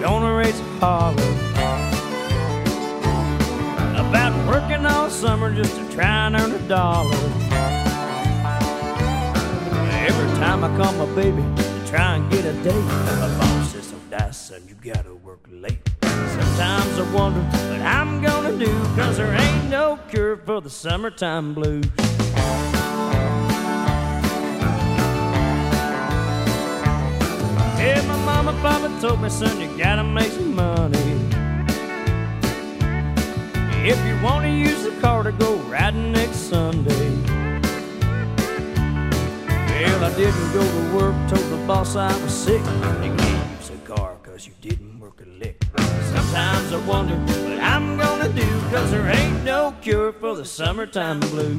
gonna raise a holler about working all summer just to try and earn a dollar. Every time I call my baby to try and get a date, my boss says, "Oh, die, son, you gotta work late." Sometimes I wonder what I'm gonna do, 'cause there ain't no cure for the summertime blues. Yeah, my mama and papa told me, "Son, you gotta make some money if you want to use the car to go riding next Sunday." Well, I didn't go to work, told the boss I was sick. "You can't use a car 'cause you didn't work a lick." Sometimes I wonder what I'm gonna do, 'cause there ain't no cure for the summertime blues.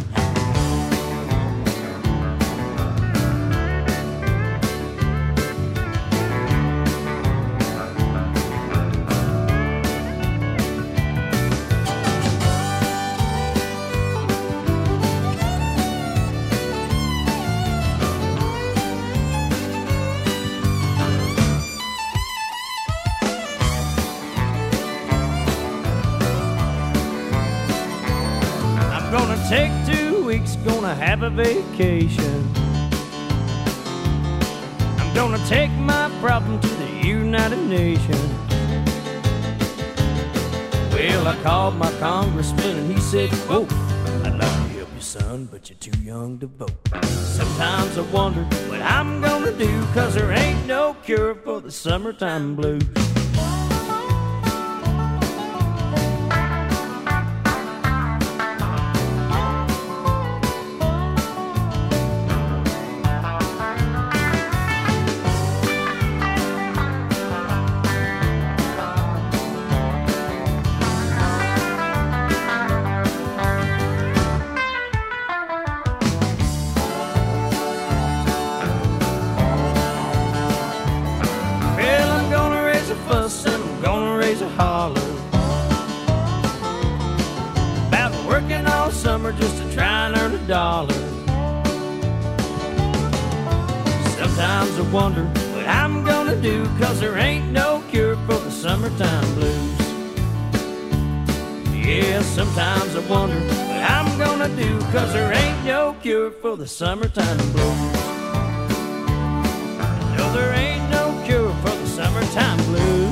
Take 2 weeks, gonna have a vacation. I'm gonna take my problem to the United Nations. Well, I called my congressman and he said, "Quote, I'd like to help you, son, but you're too young to vote." Sometimes I wonder what I'm gonna do, 'cause there ain't no cure for the summertime blues. Just to try and earn a dollar. Sometimes I wonder what I'm gonna do, 'cause there ain't no cure for the summertime blues. Yeah, sometimes I wonder what I'm gonna do, 'cause there ain't no cure for the summertime blues. No, there ain't no cure for the summertime blues.